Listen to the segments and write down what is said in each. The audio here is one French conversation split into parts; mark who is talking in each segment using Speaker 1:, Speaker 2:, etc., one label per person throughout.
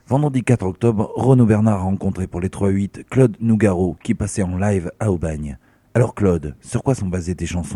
Speaker 1: Vendredi 4 octobre, Renaud Bernard a rencontré pour les 3-8 Claude Nougaro qui passait en live à Aubagne. Alors Claude, sur quoi sont basées tes chansons ?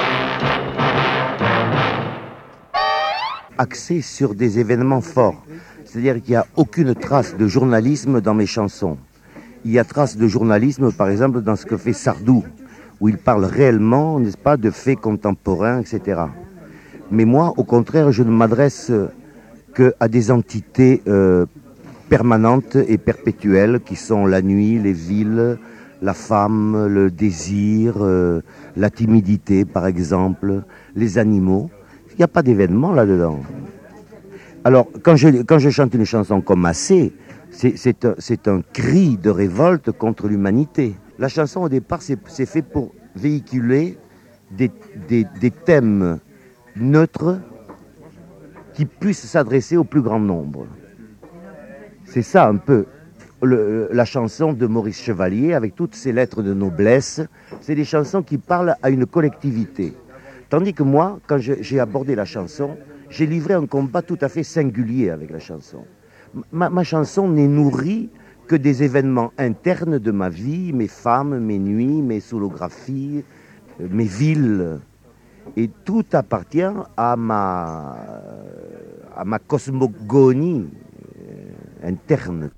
Speaker 2: Axé sur des événements forts. C'est-à-dire qu'il n'y a aucune trace de journalisme dans mes chansons. Il y a trace de journalisme, par exemple, dans ce que fait Sardou, où il parle réellement, n'est-ce pas, de faits contemporains, etc. Mais moi, au contraire, je ne m'adresse qu'à des entités permanentes et perpétuelles, qui sont la nuit, les villes, la femme, le désir, la timidité, par exemple, les animaux. Il n'y a pas d'événement là-dedans. Alors, quand je chante une chanson comme Assez, c'est un cri de révolte contre l'humanité. La chanson, au départ, c'est fait pour véhiculer des thèmes neutres qui puissent s'adresser au plus grand nombre. C'est ça un peu la chanson de Maurice Chevalier, avec toutes ses lettres de noblesse. C'est des chansons qui parlent à une collectivité. Tandis que moi, quand j'ai abordé la chanson, j'ai livré un combat tout à fait singulier avec la chanson. Ma chanson n'est nourrie que des événements internes de ma vie, mes femmes, mes nuits, mes solographies, mes villes. Et tout appartient à ma cosmogonie interne.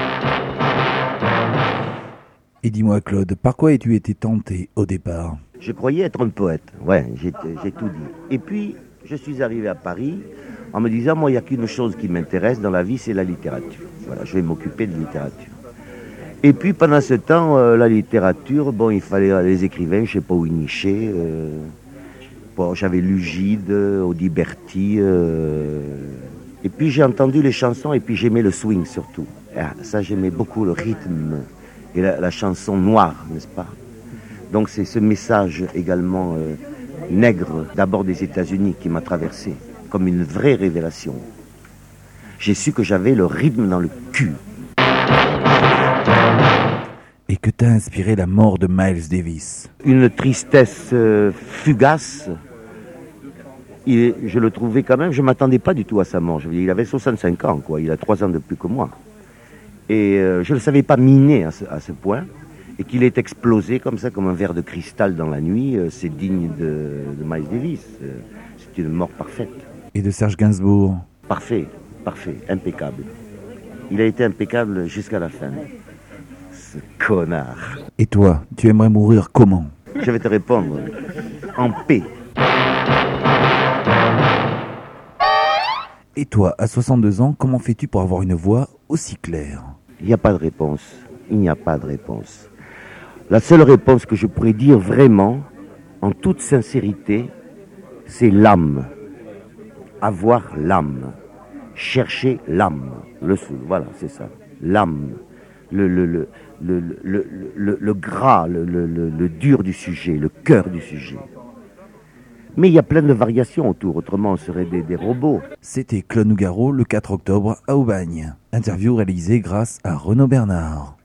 Speaker 1: Et dis-moi Claude, par quoi as-tu été tenté au départ ?
Speaker 2: Je croyais être un poète, ouais, j'ai tout dit. Et puis, je suis arrivé à Paris en me disant, moi, il n'y a qu'une chose qui m'intéresse dans la vie, c'est la littérature. Voilà, je vais m'occuper de littérature. Et puis, pendant ce temps, la littérature, bon, il fallait les écrivains, je ne sais pas où ils nichaient. Bon, j'avais lu Gide, Audiberti. Et puis, j'ai entendu les chansons et puis j'aimais le swing surtout. Ah, ça, j'aimais beaucoup le rythme et la chanson noire, n'est-ce pas ? Donc c'est ce message également nègre, d'abord des États-Unis, qui m'a traversé comme une vraie révélation. J'ai su que j'avais le rythme dans le cul.
Speaker 1: Et que t'a inspiré la mort de Miles Davis ?
Speaker 2: Une tristesse fugace. Je le trouvais quand même, je ne m'attendais pas du tout à sa mort. Il avait 65 ans, quoi. Il a 3 ans de plus que moi. Et je ne le savais pas miné à ce point. Et qu'il ait explosé comme ça, comme un verre de cristal dans la nuit, c'est digne de Miles Davis. C'est une mort parfaite.
Speaker 1: Et de Serge Gainsbourg ?
Speaker 2: Parfait, impeccable. Il a été impeccable jusqu'à la fin. Ce connard.
Speaker 1: Et toi, tu aimerais mourir comment ?
Speaker 2: Je vais te répondre. En paix.
Speaker 1: Et toi, à 62 ans, comment fais-tu pour avoir une voix aussi claire ?
Speaker 2: Il n'y a pas de réponse. Il n'y a pas de réponse. La seule réponse que je pourrais dire vraiment, en toute sincérité, c'est l'âme. Avoir l'âme. Chercher l'âme. Voilà, c'est ça. L'âme. Le gras, le dur du sujet, le cœur du sujet. Mais il y a plein de variations autour, autrement on serait des robots.
Speaker 1: C'était Claude Nougaro le 4 octobre à Aubagne. Interview réalisée grâce à Renaud Bernard.